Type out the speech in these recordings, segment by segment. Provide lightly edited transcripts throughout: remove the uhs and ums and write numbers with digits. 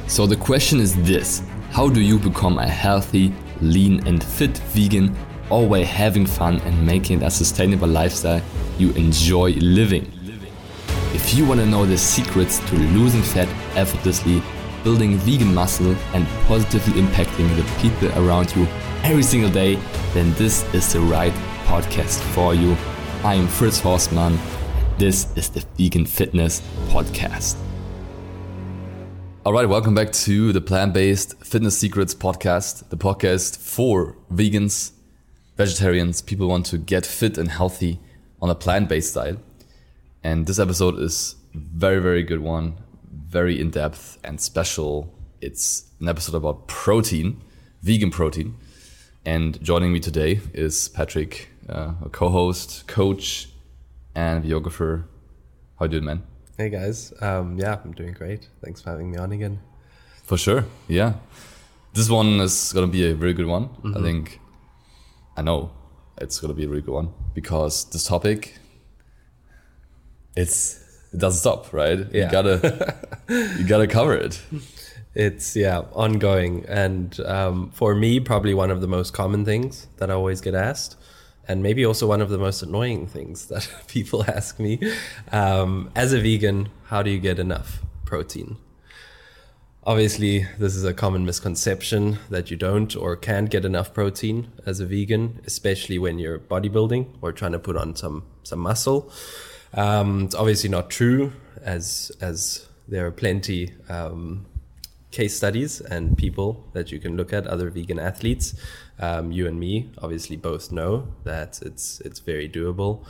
So the question is this: how do you become a healthy, lean and fit vegan, all while having fun and making it a sustainable lifestyle you enjoy living? If you want to know the secrets to losing fat effortlessly, building vegan muscle and positively impacting the people around you every single day, then this is the right podcast for you. I am Fritz Horstmann. This is the Vegan Fitness Podcast. All right, welcome back to the Plant-Based Fitness Secrets Podcast, the podcast for vegans, vegetarians, people who want to get fit and healthy on a plant-based style. And this episode is very, very good one, very in-depth and special. It's an episode about protein, vegan protein. And joining me today is Patrick, a co-host, coach, and videographer. How you doing, man? Hey guys, I'm doing great. Thanks for having me on again. For sure, yeah. This one is gonna be a very good one. I know it's gonna be a very good one because this topic, it doesn't stop, right? Yeah. You gotta cover it. It's ongoing, and for me, probably one of the most common things that I always get asked. And maybe also one of the most annoying things that people ask me. As a vegan, how do you get enough protein? Obviously, this is a common misconception that you don't or can't get enough protein as a vegan, especially when you're bodybuilding or trying to put on some muscle. It's obviously not true, as there are plenty case studies and people that you can look at, other vegan athletes. You and me obviously both know that it's very doable.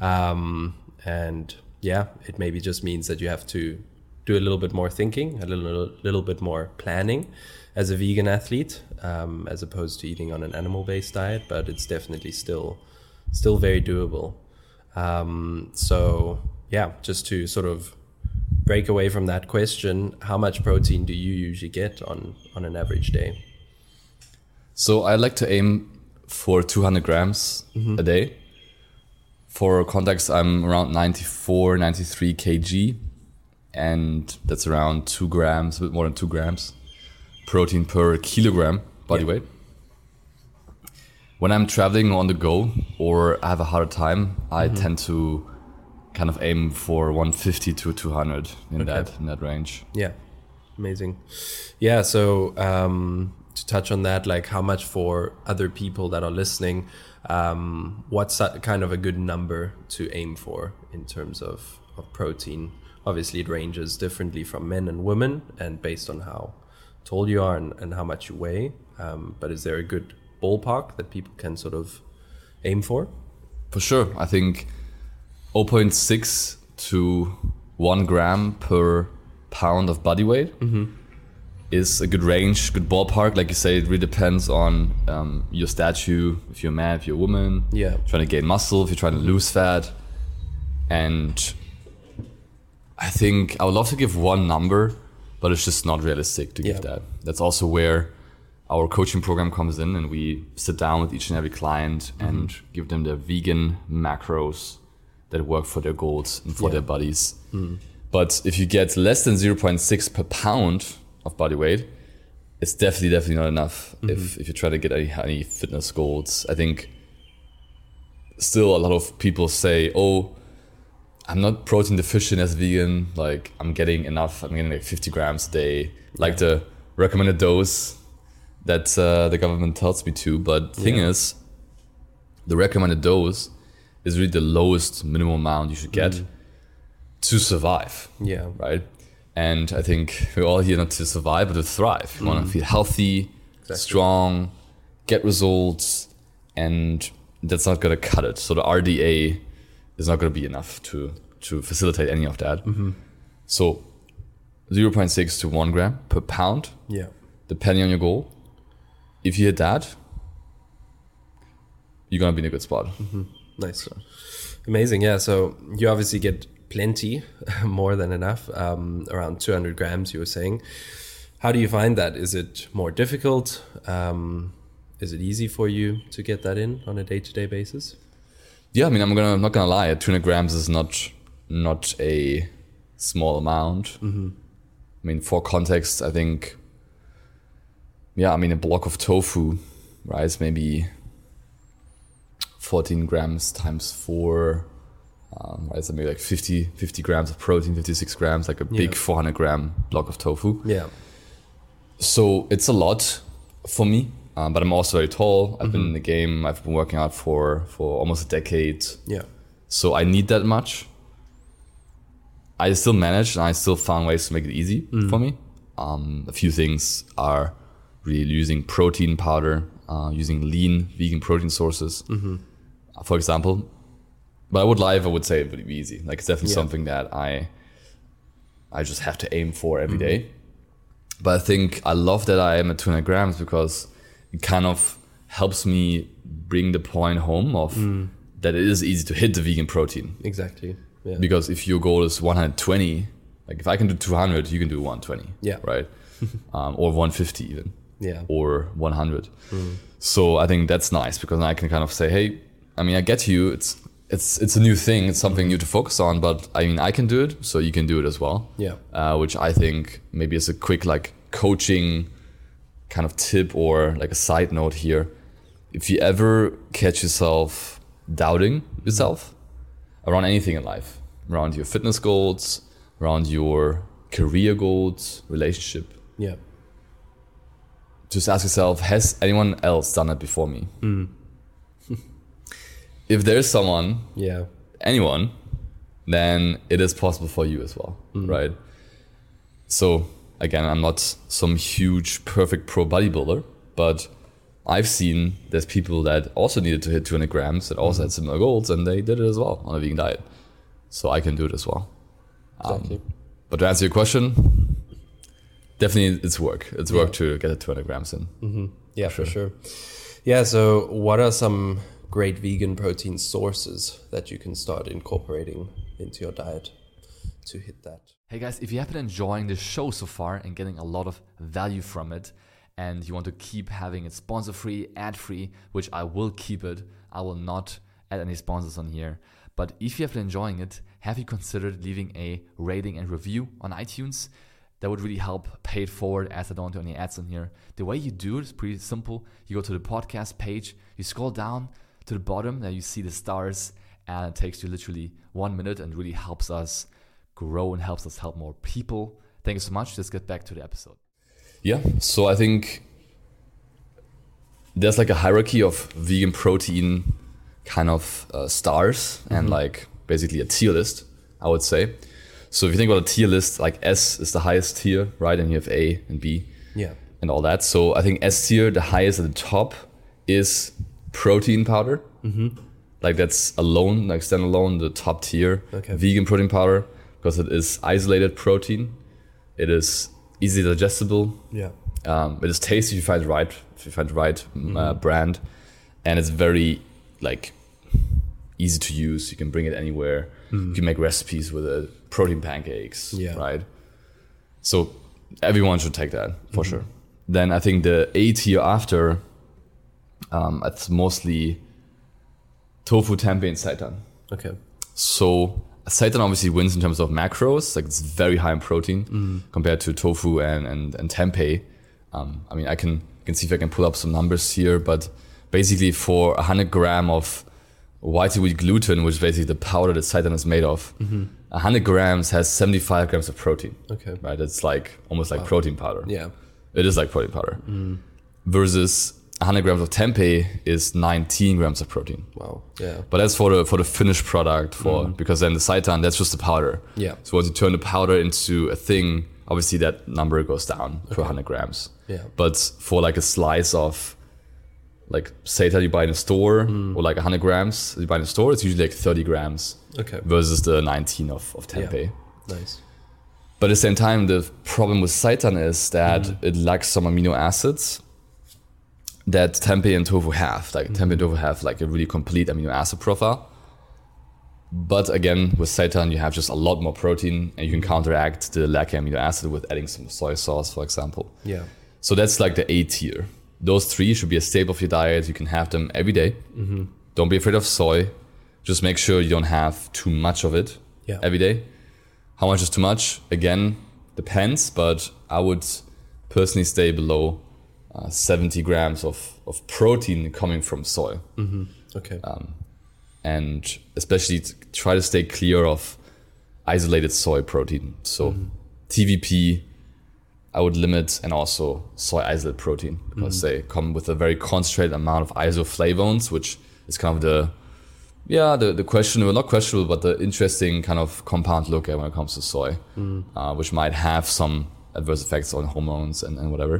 It maybe just means that you have to do a little bit more thinking, a little bit more planning as a vegan athlete, as opposed to eating on an animal-based diet, but it's definitely still very doable. Just to sort of break away from that question, how much protein do you usually get on an average day? So I like to aim for 200 grams a day. For context, I'm around 94, 93 kg, and that's around 2 grams, a bit more than 2 grams protein per kilogram body weight. When I'm traveling on the go or I have a harder time, I tend to kind of aim for 150 to 200 in that range. Yeah, amazing. Yeah, so to touch on that, like how much for other people that are listening, what's kind of a good number to aim for in terms of protein? Obviously, it ranges differently from men and women and based on how tall you are and how much you weigh. But is there a good ballpark that people can sort of aim for? For sure. I think 0.6 to 1 gram per pound of body weight is a good range, good ballpark. Like you say, it really depends on your stature, if you're a man, if you're a woman, trying to gain muscle, if you're trying to lose fat. And I think I would love to give one number, but it's just not realistic to give that. That's also where our coaching program comes in, and we sit down with each and every client and give them their vegan macros that work for their goals and for their bodies. But if you get less than 0.6 per pound of body weight, it's definitely not enough if you try to get any fitness goals. I think still a lot of people say, oh, I'm not protein deficient as a vegan, like I'm getting enough, I'm getting like 50 grams a day, like the recommended dose that the government tells me to. But the thing is, the recommended dose is really the lowest minimum amount you should get to survive. Yeah. Right? And I think we're all here not to survive, but to thrive. You want to feel healthy, strong, get results, and that's not going to cut it. So the RDA is not going to be enough to facilitate any of that. So 0.6 to 1 gram per pound, depending on your goal. If you hit that, you're going to be in a good spot. Nice. Amazing. Yeah. So you obviously get plenty, more than enough, around 200 grams, you were saying. How do you find that? Is it more difficult? Is it easy for you to get that in on a day-to-day basis? Yeah, I mean, I'm not gonna lie. 200 grams is not a small amount. mean, for context, I think, a block of tofu, right, is maybe 14 grams times 4, right, so maybe like 50 grams of protein, 56 grams, like a big 400 gram block of tofu. Yeah. So it's a lot for me, but I'm also very tall. I've been in the game. I've been working out for almost a decade. Yeah. So I need that much. I still managed, and I still found ways to make it easy for me. A few things are really using protein powder, using lean vegan protein sources, for example. But I would say it would be easy. Like, it's definitely something that I just have to aim for every day. But I think I love that I am at 200 grams because it kind of helps me bring the point home of that it is easy to hit the vegan protein. Exactly. Yeah. Because if your goal is 120, like if I can do 200, you can do 120. Yeah. Right? Or 150 even. Yeah. Or 100. So I think that's nice because I can kind of say, hey, I mean, I get you. It's a new thing. It's something new to focus on, but I mean, I can do it, so you can do it as well. Yeah. Which I think maybe is a quick like coaching kind of tip or like a side note here. If you ever catch yourself doubting yourself around anything in life, around your fitness goals, around your career goals, relationship, just ask yourself, has anyone else done it before me? If there's someone, anyone, then it is possible for you as well, right? So again, I'm not some huge, perfect pro bodybuilder, but I've seen there's people that also needed to hit 200 grams that also had similar goals, and they did it as well on a vegan diet. So I can do it as well. Exactly. But to answer your question, definitely it's work. It's work to get the 200 grams in. Yeah, for sure. Yeah, so what are some great vegan protein sources that you can start incorporating into your diet to hit that? Hey guys, if you have been enjoying this show so far and getting a lot of value from it, and you want to keep having it sponsor-free, ad-free, which I will keep it, I will not add any sponsors on here. But if you have been enjoying it, have you considered leaving a rating and review on iTunes? That would really help pay it forward, as I don't do any ads on here. The way you do it is pretty simple. You go to the podcast page, you scroll down to the bottom, there you see the stars, and it takes you literally 1 minute and really helps us grow and helps us help more people. Thank you so much. Let's get back to the episode. Yeah, so I think there's like a hierarchy of vegan protein kind of stars and like basically a tier list, I would say. So if you think about a tier list, like S is the highest tier, right? And you have A and B and all that. So I think S tier, the highest at the top is protein powder. Like that's alone, like standalone, the top tier. Vegan protein powder, because it is isolated protein. It is easily digestible. It is tasty if you find the right, brand, and it's very like easy to use. You can bring it anywhere. You can make recipes with it, protein pancakes, right? So everyone should take that for sure. Then I think the A tier after, it's mostly tofu, tempeh, and seitan. So seitan obviously wins in terms of macros, like it's very high in protein compared to tofu and tempeh. I mean, I can see if I can pull up some numbers here, but basically for 100 gram of white wheat gluten, which is basically the powder that seitan is made of, 100 grams has 75 grams of protein. Right? It's like almost like protein powder. It is like protein powder. Versus 100 grams of tempeh is 19 grams of protein. But that's for the finished product, because then the seitan, that's just the powder. So once you turn the powder into a thing, obviously that number goes down to 100 grams. But for like a slice of like seitan you buy in a store, or like 100 grams you buy in a store, it's usually like 30 grams versus the 19 of tempeh. Nice. But at the same time, the problem with seitan is that it lacks some amino acids that tempeh and tofu have. Like tempeh and tofu have like a really complete amino acid profile. But again, with seitan, you have just a lot more protein, and you can counteract the lack of amino acid with adding some soy sauce, for example. So that's like the A tier. Those three should be a staple of your diet. You can have them every day. Don't be afraid of soy. Just make sure you don't have too much of it every day. How much is too much? Again, Depends, but I would personally stay below 70 grams of protein coming from soy. Okay. And especially try to stay clear of isolated soy protein. So TVP, I would limit, and also soy isolate protein, because they come with a very concentrated amount of isoflavones, which is kind of the questionable, not questionable, but the interesting kind of compound look at when it comes to soy, which might have some adverse effects on hormones and whatever.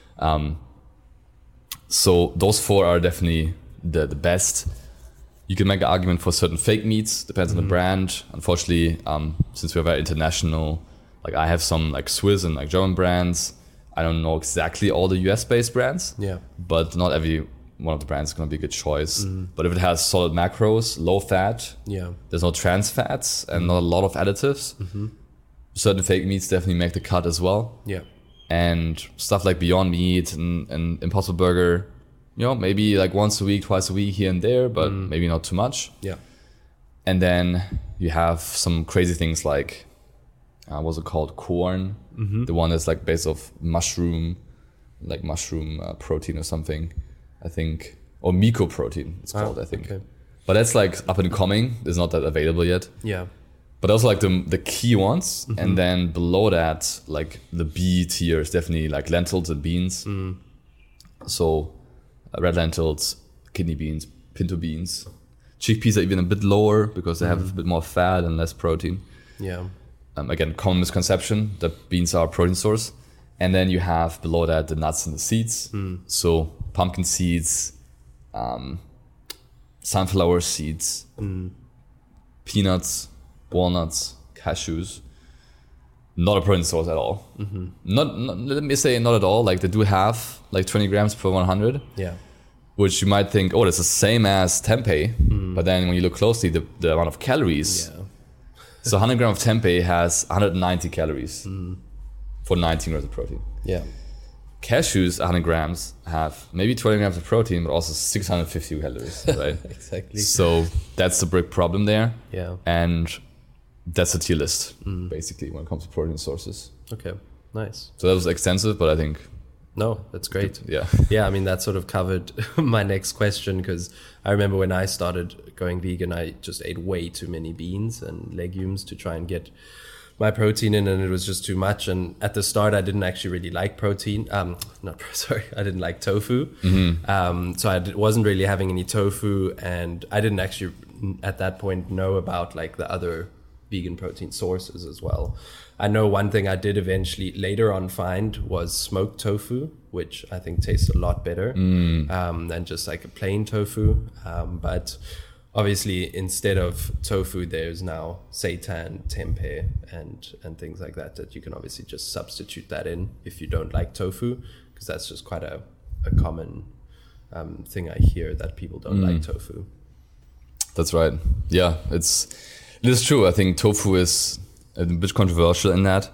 So those 4 are definitely the best. You can make an argument for certain fake meats, depends on the brand. Unfortunately, since we're very international, like I have some like Swiss and like German brands. I don't know exactly all the US based brands, but not every one of the brands is going to be a good choice. But if it has solid macros, low fat, there's no trans fats and not a lot of additives, certain fake meats definitely make the cut as well. And stuff like Beyond Meat and Impossible Burger, maybe like once a week, twice a week here and there, but maybe not too much. And then you have some crazy things like, what's it called? Corn. The one that's like based off mushroom protein or something, I think. Or mycoprotein, it's called, I think. Okay. But that's like up and coming. It's not that available yet. But also like the key ones. And then below that, like the B tier is definitely like lentils and beans. So red lentils, kidney beans, pinto beans. Chickpeas are even a bit lower because they have a bit more fat and less protein. Again, common misconception that beans are a protein source. And then you have below that the nuts and the seeds. So pumpkin seeds, sunflower seeds, peanuts, walnuts, cashews. Not a protein source at all. Not let me say not at all. Like they do have like 20 grams per 100. Which you might think, oh, that's the same as tempeh. But then when you look closely, the amount of calories. So 100 grams of tempeh has 190 calories for 19 grams of protein. Cashews, 100 grams, have maybe 20 grams of protein, but also 650 calories, right? Exactly. So that's the big problem there. And that's the tier list, basically, when it comes to protein sources. Okay, nice. So that was extensive, but I think... No, that's great. Yeah, I mean, that sort of covered my next question, because I remember when I started going vegan, I just ate way too many beans and legumes to try and get my protein in, and it was just too much. And at the start, I didn't actually really like protein. I didn't like tofu. So I wasn't really having any tofu, and I didn't actually at that point know about like the other vegan protein sources as well. I know one thing I did eventually later on find was smoked tofu, which I think tastes a lot better than just like a plain tofu. But obviously, instead of tofu, there's now seitan, tempeh, and things like that you can obviously just substitute that in if you don't like tofu, because that's just quite a common thing I hear, that people don't like tofu. That's right. Yeah, it is true. I think tofu is a bit controversial in that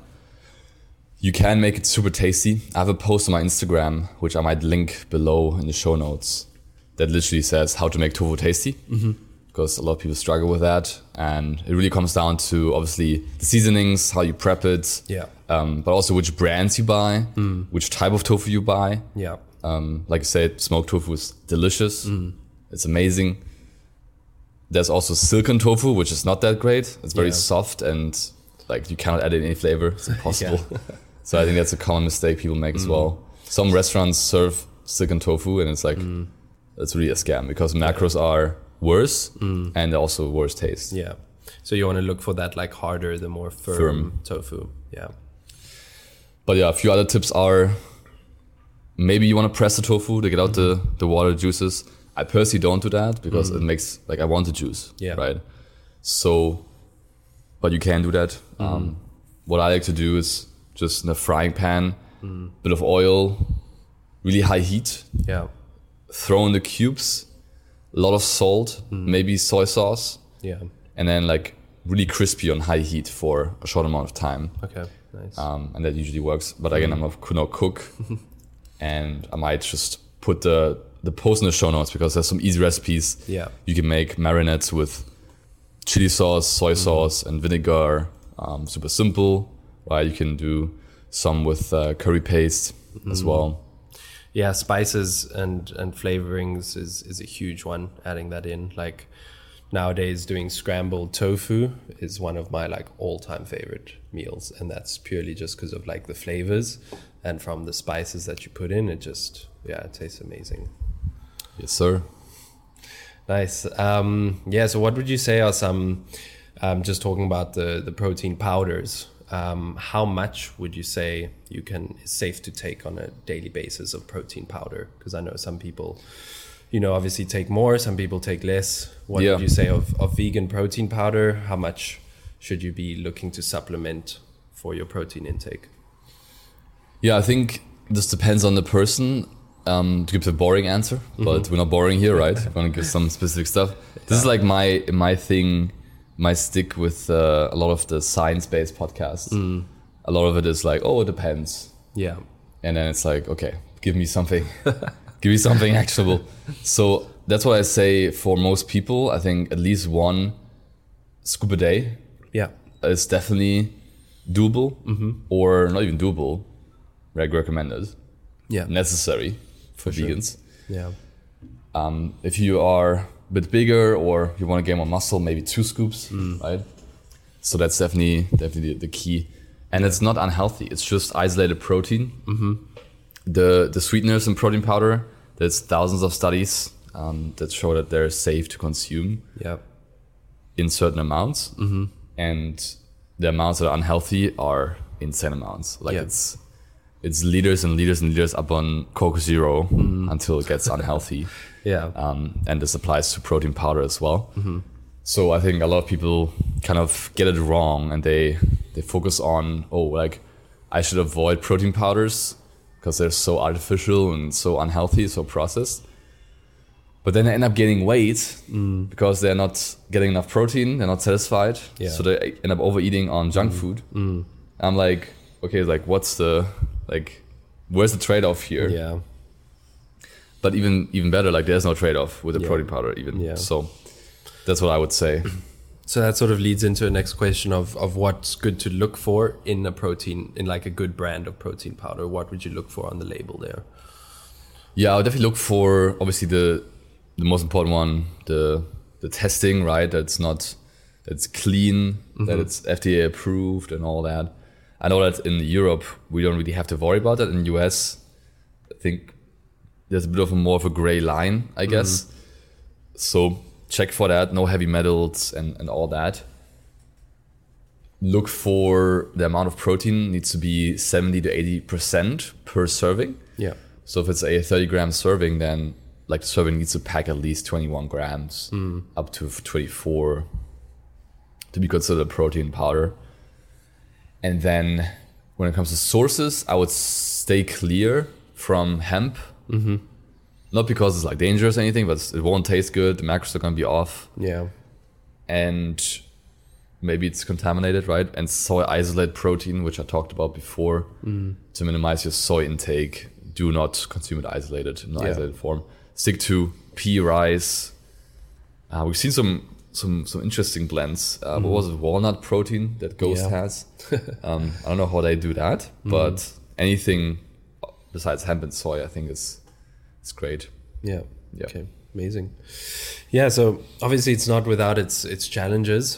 you can make it super tasty. I have a post on my Instagram, which I might link below in the show notes, that literally says how to make tofu tasty, because a lot of people struggle with that. And it really comes down to obviously the seasonings, how you prep it, but also which brands you buy, which type of tofu you buy. Like I said, smoked tofu is delicious. It's amazing. There's also silken tofu, which is not that great. It's very soft and like you cannot add any flavor. It's impossible. So I think that's a common mistake people make as well. Some restaurants serve silken tofu and it's like, it's really a scam, because macros are worse and also worse taste. So you want to look for that like harder, the more firm tofu. But yeah, a few other tips are, maybe you want to press the tofu to get out the water juices. I personally don't do that because it makes, like, I want the juice, right? So, but you can do that. What I like to do is just in a frying pan, bit of oil, really high heat, throw in the cubes, a lot of salt, maybe soy sauce, and then like really crispy on high heat for a short amount of time. Okay, nice. And that usually works. But again, I'm not cook, and I might just put the post in the show notes, because there's some easy recipes. You can make marinades with chili sauce, soy sauce, and vinegar. Super simple. right? You can do some with curry paste as well. Yeah, spices and flavorings is a huge one, adding that in. Like nowadays doing scrambled tofu is one of my like all-time favorite meals, and that's purely just because of like the flavors and from the spices that you put in. It just, it tastes amazing. Yes, sir. Nice. So what would you say are some, just talking about the protein powders, how much would you say is safe to take on a daily basis of protein powder? Because I know some people, obviously take more, some people take less. What would you say of vegan protein powder? How much should you be looking to supplement for your protein intake? Yeah, I think this depends on the person. To give the boring answer, but we're not boring here, right? We're gonna give some specific stuff. This is like my thing, my stick with a lot of the science-based podcasts. A lot of it is like, oh, it depends. Yeah. And then it's like, okay, give me something, give me something actionable. So that's what I say for most people. I think at least one scoop a day. Yeah. Is definitely doable, or not even doable, recommended. Yeah. Necessary for vegans. Yeah. If you are a bit bigger or you want to gain more muscle, maybe 2 scoops, right? So that's definitely the key. And it's not unhealthy. It's just isolated protein. The sweeteners in protein powder, there's thousands of studies that show that they're safe to consume in certain amounts. And the amounts that are unhealthy are insane amounts. Like it's liters and liters and liters up on Coke Zero until it gets unhealthy. And this applies to protein powder as well. So I think a lot of people kind of get it wrong, and they focus on, I should avoid protein powders because they're so artificial and so unhealthy, so processed. But then they end up gaining weight because they're not getting enough protein, they're not satisfied. So they end up overeating on junk food. I'm like, okay, like what's where's the trade-off here? Yeah. But even better, like there's no trade-off with the protein powder even. So that's what I would say. So that sort of leads into the next question of what's good to look for in a protein, in like a good brand of protein powder. What would you look for on the label there? Yeah, I would definitely look for obviously the most important one, the testing, right? That's clean, that it's FDA approved and all that. I know that in Europe, we don't really have to worry about that. In the US, I think there's a bit of more of a gray line, I guess. So check for that, no heavy metals and all that. Look for the amount of protein needs to be 70 to 80% per serving. Yeah. So if it's a 30-gram serving, then like the serving needs to pack at least 21 grams up to 24 to be considered a protein powder. And then when it comes to sources, I would stay clear from hemp. Not because it's like dangerous or anything, but it won't taste good. The macros are going to be off. Yeah. And maybe it's contaminated, right? And soy isolate protein, which I talked about before, to minimize your soy intake. Do not consume it isolated, in an isolated form. Stick to pea rice. We've seen some interesting blends. What was it? Walnut protein that Ghost has. I don't know how they do that, but anything besides hemp and soy, I think it's great. Yeah. Okay. Amazing. Yeah. So obviously it's not without its challenges.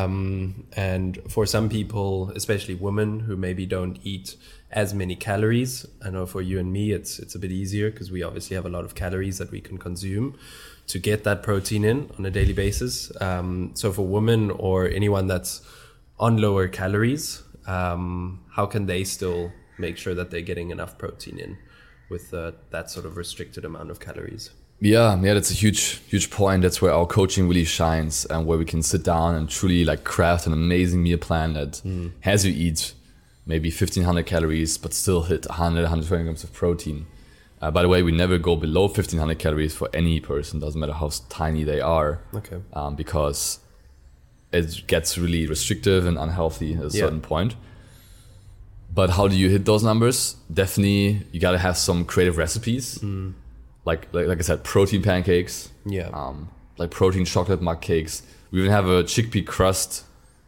And for some people, especially women who maybe don't eat as many calories, I know for you and me, it's a bit easier because we obviously have a lot of calories that we can consume to get that protein in on a daily basis. So for women or anyone that's on lower calories, how can they still make sure that they're getting enough protein in with that sort of restricted amount of calories? Yeah, that's a huge point. That's where our coaching really shines, and where we can sit down and truly like craft an amazing meal plan that has you eat maybe 1,500 calories, but still hit 120 grams of protein. By the way, we never go below 1,500 calories for any person, doesn't matter how tiny they are. Okay. Because it gets really restrictive and unhealthy at a certain point. But how do you hit those numbers? Definitely, you gotta have some creative recipes. Like I said, protein pancakes. Yeah. Like protein chocolate mug cakes. We even have a chickpea crust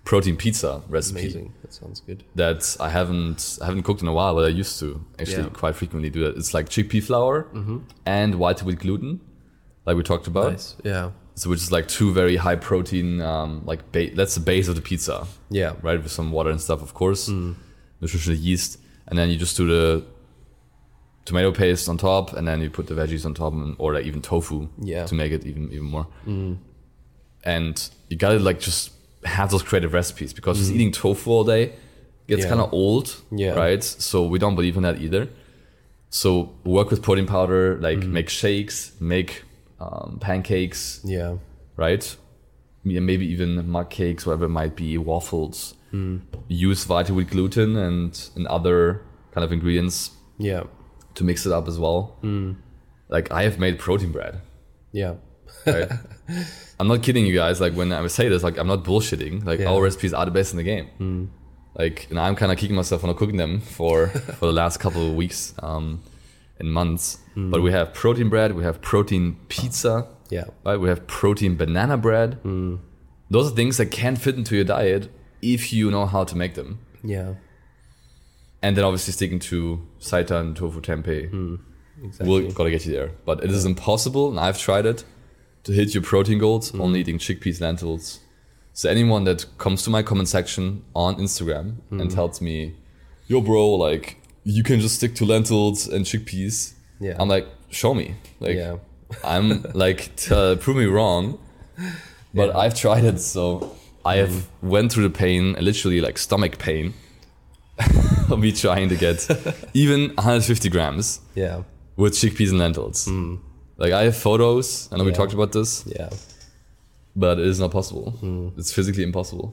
protein pizza recipe. Amazing. That sounds good. That I haven't cooked in a while, but I used to actually quite frequently do that. It's like chickpea flour and white wheat gluten, like we talked about. Nice. Yeah. So which is like 2 very high protein, that's the base of the pizza. Yeah. Right, with some water and stuff, of course, nutritional yeast, and then you just do the tomato paste on top, and then you put the veggies on top, or like even tofu to make it even more. And you gotta like just have those creative recipes, because just eating tofu all day gets kind of old, right? So we don't believe in that either. So work with protein powder, like make shakes, make pancakes, right? Maybe even mug cakes, whatever it might be, waffles. Use white wheat gluten and other kind of ingredients to mix it up as well. Like I have made protein bread. Right? I'm not kidding you guys. Like when I say this, like I'm not bullshitting. Like our recipes are the best in the game. Like, and I'm kind of kicking myself for not cooking them for the last couple of weeks and months. But we have protein bread, we have protein pizza, right? We have protein banana bread. Those are things that can fit into your diet if you know how to make them. And then obviously sticking to seitan, tofu, tempeh. Exactly. We'll gotta get you there. But it is impossible, and I've tried it, to hit your protein goals only eating chickpeas, lentils. So anyone that comes to my comment section on Instagram and tells me, yo bro, like you can just stick to lentils and chickpeas. I'm like, show me. Like I'm like, prove me wrong. But I've tried it, so I have went through the pain, literally like stomach pain, of me trying to get even 150 grams with chickpeas and lentils. Like I have photos, I know we talked about this, but it is not possible. It's physically impossible.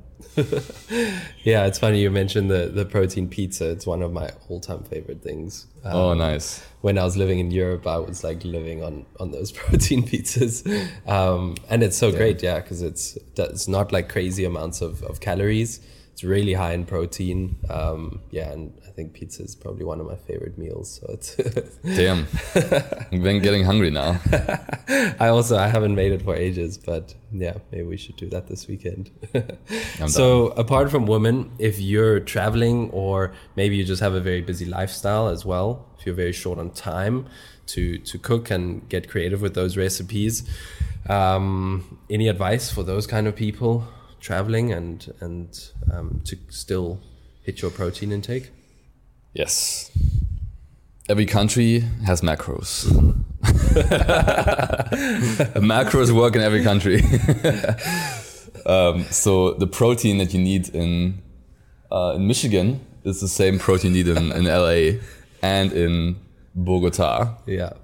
It's funny you mentioned the protein pizza. It's one of my all-time favorite things. Oh, nice. When I was living in Europe, I was like living on those protein pizzas, and it's so great, because it's not like crazy amounts of calories. It's really high in protein, and I think pizza is probably one of my favorite meals. So it's damn, I'm then getting hungry now. I haven't made it for ages, but maybe we should do that this weekend. So apart from women, if you're traveling, or maybe you just have a very busy lifestyle as well, if you're very short on time to cook and get creative with those recipes, any advice for those kind of people traveling and to still hit your protein intake? Yes. Every country has macros. Macros work in every country. So the protein that you need in Michigan is the same protein you need in LA and in Bogota.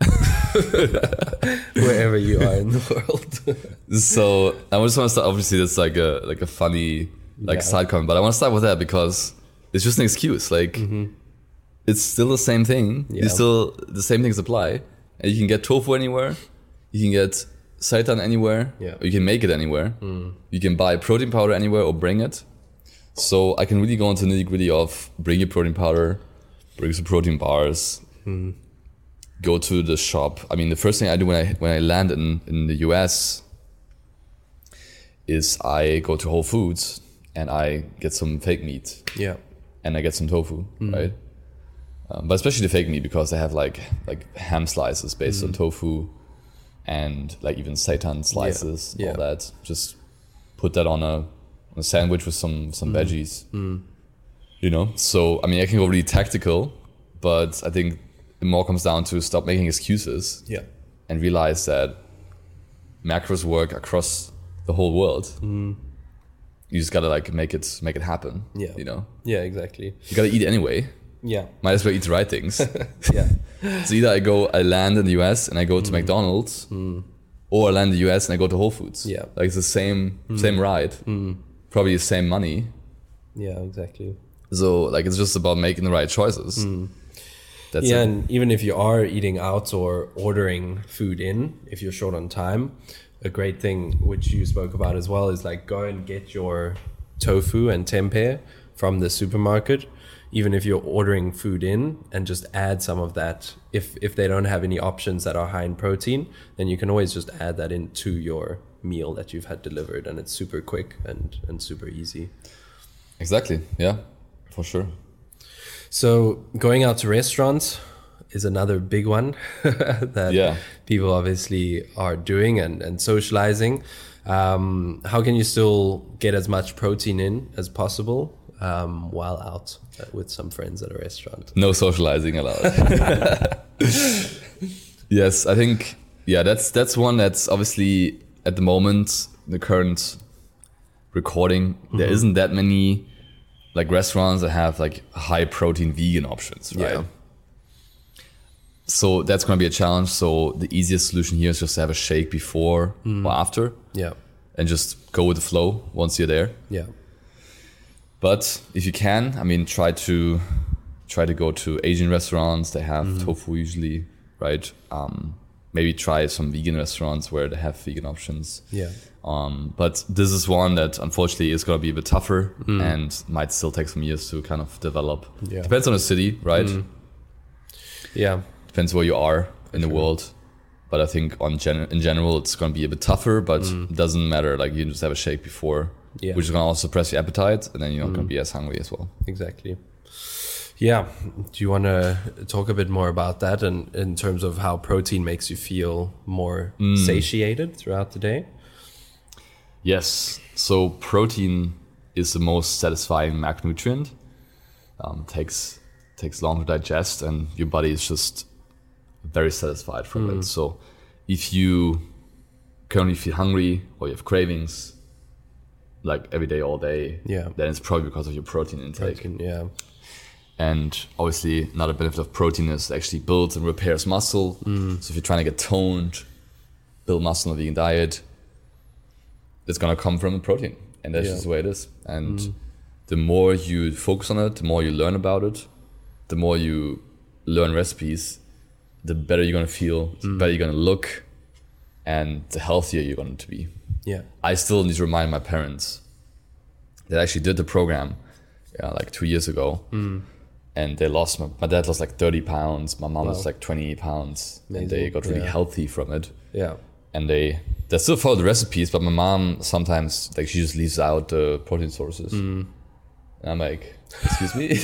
Wherever you are in the world. So I just want to start, obviously that's like a funny side comment, but I want to start with that because it's just an excuse. Like it's still the same thing. The same things apply. And you can get tofu anywhere. You can get seitan anywhere. Or you can make it anywhere. You can buy protein powder anywhere or bring it. So I can really go into the nitty-gritty of bring your protein powder, bring some protein bars, go to the shop. I mean, the first thing I do when I land in the US is I go to Whole Foods and I get some fake meat. And I get some tofu, right? But especially the fake meat, because they have like ham slices based on tofu and like even seitan slices, all that. Just put that on a sandwich with some veggies, you know? So, I mean, I can go really tactical, but I think it more comes down to stop making excuses and realize that macros work across the whole world. You just gotta like make it happen. You know? Exactly. You gotta eat anyway. Might as well eat the right things. So either I land in the US and I go to McDonald's, or I land in the US and I go to Whole Foods. Like it's the same ride, probably the same money. Exactly. So like it's just about making the right choices. That's it. And even if you are eating out or ordering food in, if you're short on time, a great thing which you spoke about as well is like go and get your tofu and tempeh from the supermarket, even if you're ordering food in, and just add some of that. If they don't have any options that are high in protein, then you can always just add that into your meal that you've had delivered, and it's super quick and super easy. Exactly. Yeah, for sure. So going out to restaurants is another big one that people obviously are doing and socializing. How can you still get as much protein in as possible while out with some friends at a restaurant? No socializing allowed. Yes, I think, that's one that's obviously at the moment, the current recording, there isn't that many like restaurants that have like high protein vegan options, right? Yeah. So that's going to be a challenge. So the easiest solution here is just to have a shake before or after. Yeah. And just go with the flow once you're there. Yeah. But if you can, I mean, try to go to Asian restaurants. They have tofu usually, right? Maybe try some vegan restaurants where they have vegan options. Yeah. But this is one that unfortunately is going to be a bit tougher and might still take some years to kind of develop. Yeah. Depends on the city, right? Yeah. Depends where you are in the world. But I think in general, it's going to be a bit tougher, but it doesn't matter. Like you just have a shake before, which is going to also suppress your appetite, and then you're not going to be as hungry as well. Exactly. Yeah. Do you want to talk a bit more about that and in terms of how protein makes you feel more satiated throughout the day? Yes. So protein is the most satisfying macronutrient. Takes long to digest, and your body is just very satisfied from it. So if you currently feel hungry or you have cravings like every day, all day, then it's probably because of your protein intake. And obviously another benefit of protein is it actually builds and repairs muscle. So if you're trying to get toned, build muscle on a vegan diet, it's going to come from the protein. And that's just the way it is. And the more you focus on it, the more you learn about it, the more you learn recipes, the better you're going to feel, the better you're going to look, and the healthier you're going to be. Yeah. I still need to remind my parents that I actually did the program like 2 years ago. And they lost, my dad lost like 30 pounds, my mom lost like 20 pounds. Amazing. And they got really healthy from it. Yeah. And they still follow the recipes, but my mom sometimes, like, she just leaves out the protein sources. And I'm like, excuse me?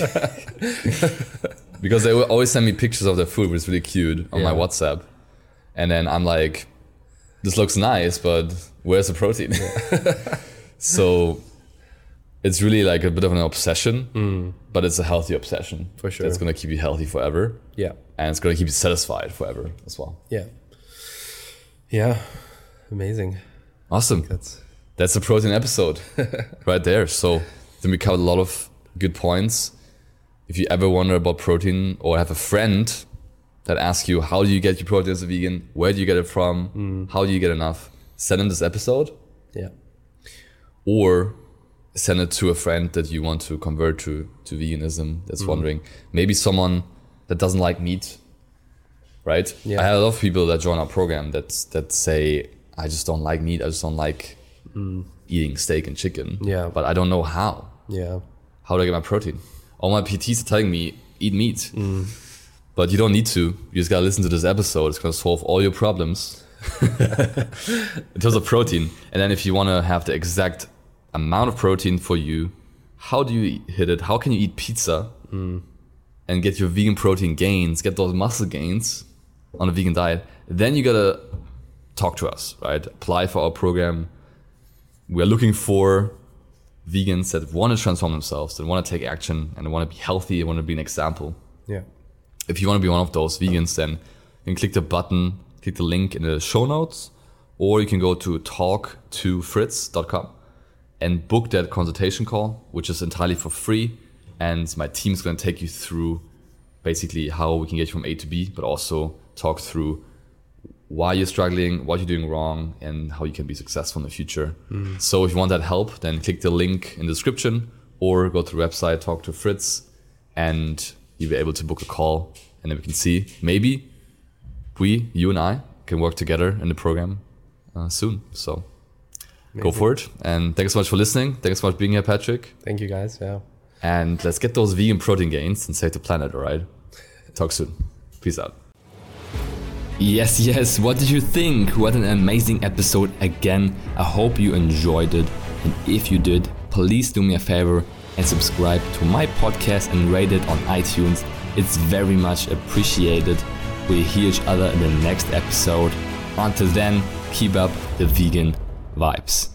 Because they will always send me pictures of their food, which is really cute, on my WhatsApp. And then I'm like, this looks nice, but where's the protein? So it's really like a bit of an obsession, but it's a healthy obsession. For sure. It's going to keep you healthy forever. Yeah. And it's going to keep you satisfied forever as well. Yeah. Yeah. Amazing. Awesome. That's a protein episode right there. So then we covered a lot of good points. If you ever wonder about protein or have a friend that asks you, how do you get your protein as a vegan? Where do you get it from? How do you get enough? Send them this episode. Yeah. Or send it to a friend that you want to convert to veganism that's wondering. Maybe someone that doesn't like meat, right? Yeah. I have a lot of people that join our program that say, I just don't like meat. I just don't like eating steak and chicken. Yeah. But I don't know how. Yeah. How do I get my protein? All my PTs are telling me, eat meat. But you don't need to. You just gotta listen to this episode. It's gonna solve all your problems in terms of protein. And then if you wanna have the exact amount of protein for you, how do you hit it? How can you eat pizza and get your vegan protein gains, get those muscle gains on a vegan diet? Then you gotta talk to us, right? Apply for our program. We're looking for vegans that want to transform themselves, that want to take action and want to be healthy and want to be an example. Yeah. If you want to be one of those vegans, then you can click the link in the show notes, or you can go to talktofritz.com and book that consultation call, which is entirely for free. And my team is going to take you through basically how we can get you from A to B, but also talk through why you're struggling, what you're doing wrong, and how you can be successful in the future. So if you want that help, then click the link in the description or go to the website, talk to Fritz, and you'll be able to book a call. And then we can see, maybe you and I can work together in the program soon. So go for it. And thanks so much for listening. Thanks so much for being here, Patrick. Thank you, guys. Yeah. And let's get those vegan protein gains and save the planet, all right? Talk soon. Peace out. Yes, what did you think? What an amazing episode again. I hope you enjoyed it, and if you did, please do me a favor and subscribe to my podcast and rate it on iTunes. It's very much appreciated. We'll hear each other in the next episode. Until then, keep up the vegan vibes.